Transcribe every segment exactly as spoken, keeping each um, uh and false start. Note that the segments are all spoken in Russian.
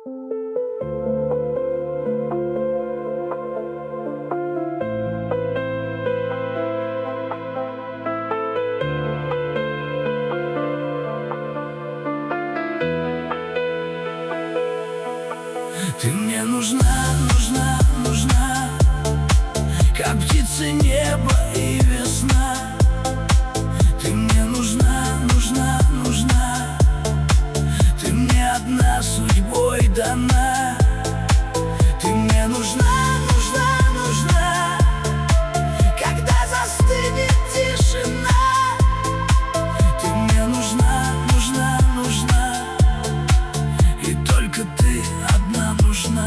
Ты мне нужна, нужна, нужна, как птицы небо и весна. Ты мне нужна, нужна, нужна, ты мне одна судьбой дана. Ты мне нужна, нужна, нужна, когда застынет тишина. Ты мне нужна, нужна, нужна, и только ты одна нужна.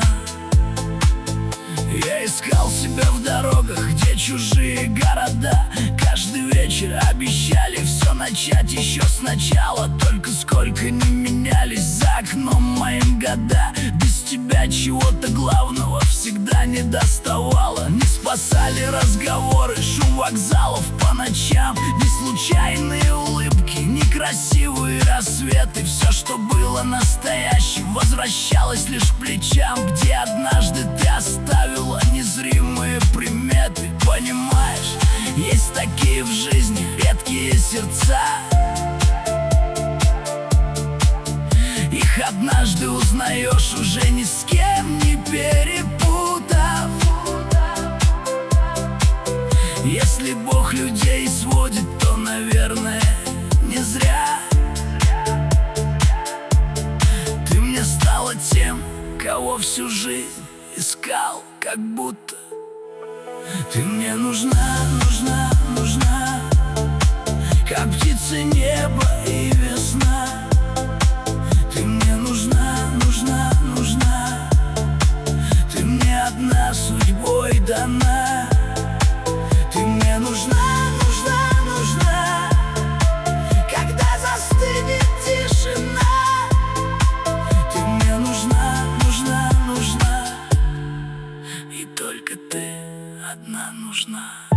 Я искал себя в дорогах, где чужие города. Каждый вечер обещали все начать еще сначала. Только сколько не менялись за окном моим года. Без тебя чего-то главного всегда не доставало. Не спасали разговоры, шум вокзалов по ночам, не случайные улыбки, некрасивые рассветы. Все, что было настоящим, возвращалось лишь к плечам, где однажды ты оставила незримые приметы. Понимаешь, есть такие в жизни редкие сердца. Их однажды узнаешь, уже ни с кем не перепутав. Если Бог людей сводит, то, наверное, не зря. Ты мне стала тем, кого всю жизнь искал, как будто. Ты мне нужна, нужна, нужна, как птицы небо и весна. Ты мне нужна, нужна, нужна, ты мне одна судьбой дана. Ты мне нужна, нужна, нужна, когда застынет тишина. Ты мне нужна, нужна, нужна, и только ты одна нужна.